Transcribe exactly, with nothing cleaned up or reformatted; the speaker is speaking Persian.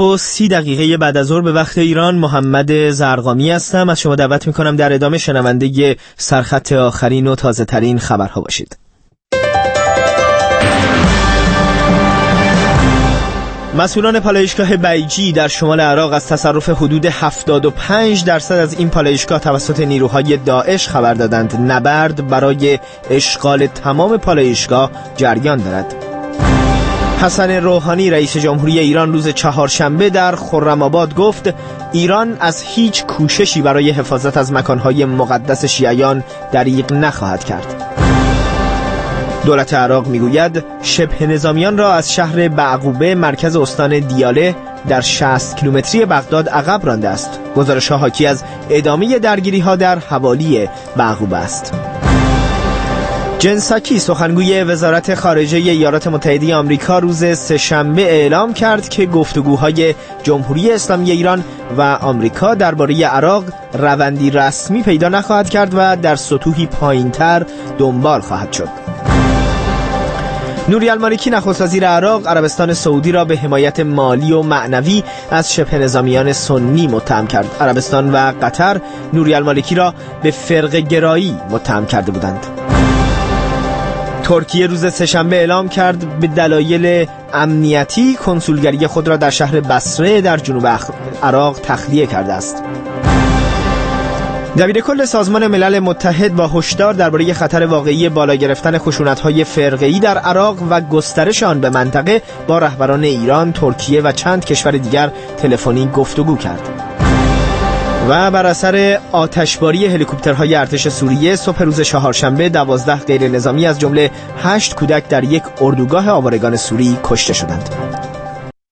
و سی دقیقه بعد از ظهر به وقت ایران، محمد زرقامی هستم. از شما دعوت میکنم در ادامه شنونده سرخط آخرین و تازه ترین خبرها باشید. مسئولان پالایشگاه بیجی در شمال عراق از تصرف حدود هفتاد و پنج درصد از این پالایشگاه توسط نیروهای داعش خبر دادند. نبرد برای اشغال تمام پالایشگاه جریان دارد. حسن روحانی رئیس جمهوری ایران روز چهارشنبه در خرم‌آباد گفت ایران از هیچ کوششی برای حفاظت از مکانهای مقدس شیعیان دریغ نخواهد کرد. دولت عراق میگوید شبه نظامیان را از شهر بعقوبه مرکز استان دیاله در شصت کیلومتری بغداد عقب رانده است. گزارش‌ها حاکی از ادامه درگیری‌ها در حوالی بعقوبه است. جن ساکی سخنگوی وزارت خارجه ایالات متحده آمریکا روز سه‌شنبه اعلام کرد که گفتگوهای جمهوری اسلامی ایران و آمریکا درباره عراق روندی رسمی پیدا نخواهد کرد و در سطوحی پایین‌تر دنبال خواهد شد. نوری المالکی نخست وزیر عراق عربستان سعودی را به حمایت مالی و معنوی از شبه نظامیان سنی متهم کرد. عربستان و قطر نوری المالکی را به فرقه گرایی متهم کرده بودند. ترکیه روز سه‌شنبه اعلام کرد به دلایل امنیتی کنسولگری خود را در شهر بصره در جنوب عراق تخلیه کرده است. دبیرکل سازمان ملل متحد با هشدار درباره خطر واقعی بالا گرفتن خشونت‌های فرقه‌ای در عراق و گسترش آن به منطقه با رهبران ایران، ترکیه و چند کشور دیگر تلفنی گفتگو کرد. و بر اثر آتشباری هلیکوپترهای ارتش سوریه صبح روز چهارشنبه دوازده غیر نظامی از جمله هشت کودک در یک اردوگاه آوارگان سوری کشته شدند.